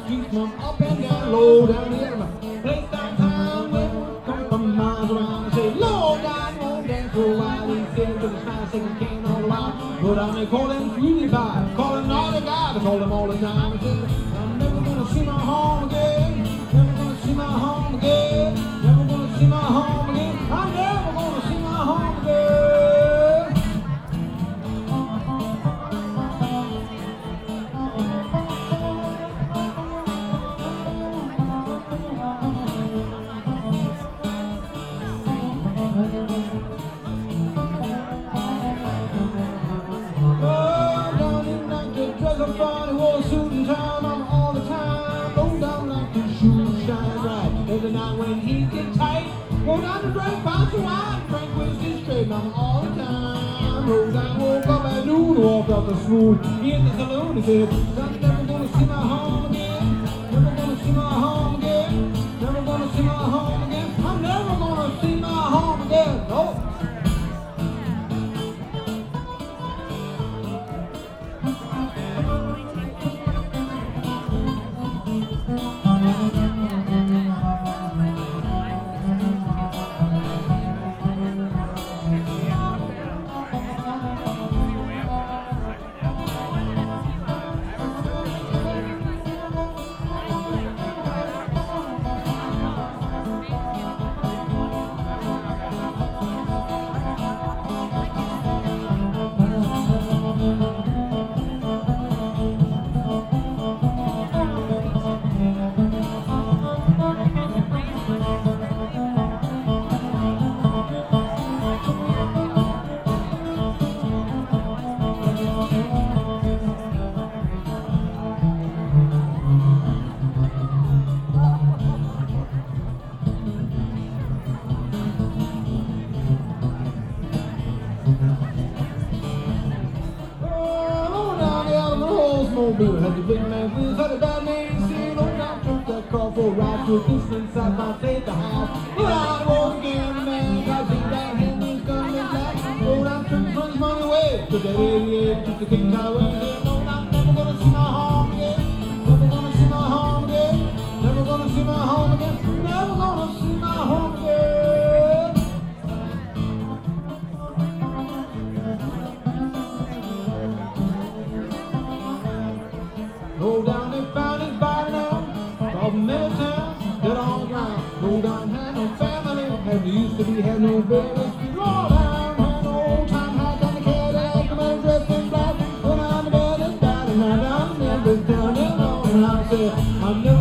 streets from up and down, low down here. My place downtown, where come from miles around. I say, low down, won't dance for a while. He said, but it's nice, second cane all the while. But I'm they call them sweetie pie, calling all the guys, I call them all the time. I said, I'm never gonna see my home again, never gonna see my home again, never gonna see my home again. I'm never gonna see my home again. Every night when he gets tight, go down to drink, bounce a wine, drink whiskey straight, mama, all the time. Rose, I woke up at noon, walked up the smooth in the saloon. He said, I'm never gonna see my home again, never gonna see my home again, never gonna see my home again. I'm never gonna see my home again. No. Had the big man wheels, had a bad name, seen on down, took that car for a ride to a distance, I might say the house. But I won't again, man, cause he that hand is coming back. Go down, took his money away, to that 88, took the King's Highway. No, I'm never gonna see my home again, never gonna see my home again, never gonna see my home again, never gonna see my home again. Go down, they found his body now, of Middletown, dead on the ground. Go down, had no family, as he used to be, had no baby. Roll down, had no old time, had down the Cadillac, the man dressed in black. When I'm dead and died, and I'm down in Middletown, and I said, I'm never